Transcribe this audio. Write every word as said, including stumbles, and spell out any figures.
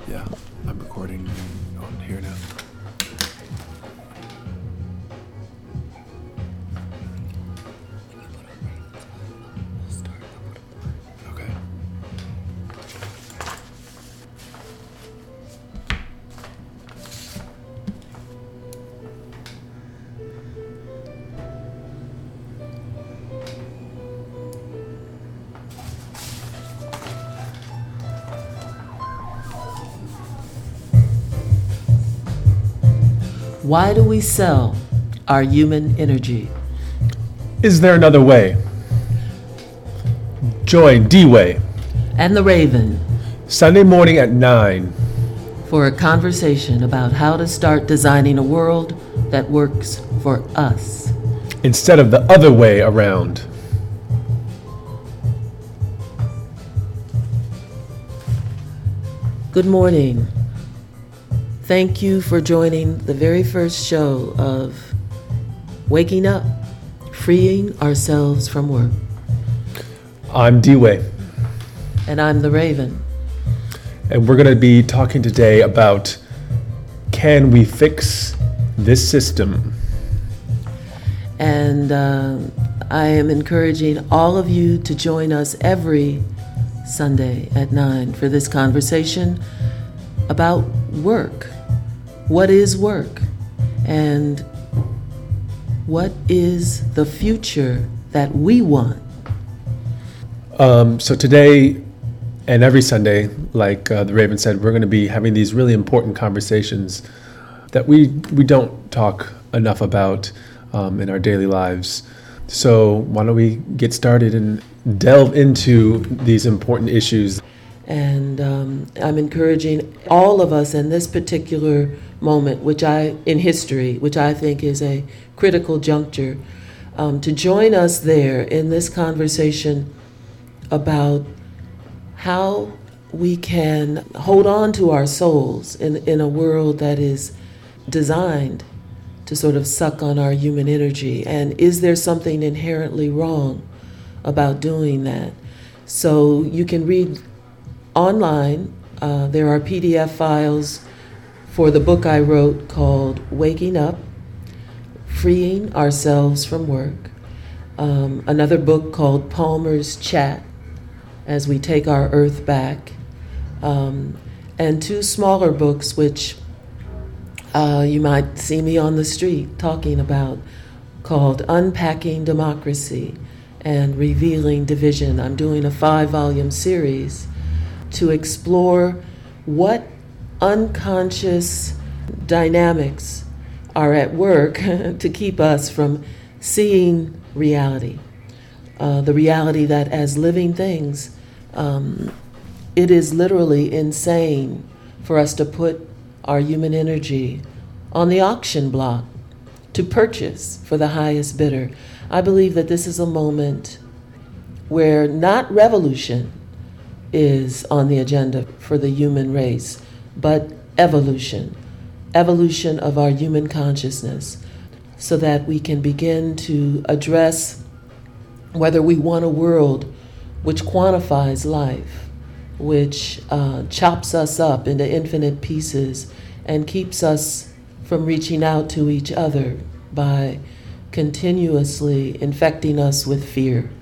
Yeah, I'm recording on here now. Okay. Why do we sell our human energy? Is there another way? Join D-Way, And the Raven Sunday morning at nine. for a conversation about how to start designing a world that works for us. Instead of the other way around. Good morning. Thank you for joining the very first show of Waking Up, Freeing Ourselves from Work. I'm D-Way, And I'm the Raven. and we're going to be talking today about, can we fix this system? And uh, I am encouraging all of you to join us every Sunday at nine for this conversation about work. What is work? And what is the future that we want? Um, so today and every Sunday, like uh, the Raven said, we're going to be having these really important conversations that we we don't talk enough about um, in our daily lives. So why don't we get started and delve into these important issues? And um, I'm encouraging all of us in this particular moment, which I, in history, which I think is a critical juncture, um, to join us there in this conversation about how we can hold on to our souls in, in a world that is designed to sort of suck on our human energy. And is there something inherently wrong about doing that? So you can read online, uh, there are P D F files for the book I wrote called Waking Up, Freeing Ourselves from Work. Um, another book called Palmer's Chat, As We Take Our Earth Back. Um, and two smaller books which uh, you might see me on the street talking about, called Unpacking Democracy and Revealing Division. I'm doing a five-volume series to explore what unconscious dynamics are at work to keep us from seeing reality. Uh, the reality that as living things, um, it is literally insane for us to put our human energy on the auction block to purchase for the highest bidder. I believe that this is a moment where not revolution is on the agenda for the human race, but evolution, evolution of our human consciousness, so that we can begin to address whether we want a world which quantifies life, which uh, chops us up into infinite pieces and keeps us from reaching out to each other by continuously infecting us with fear.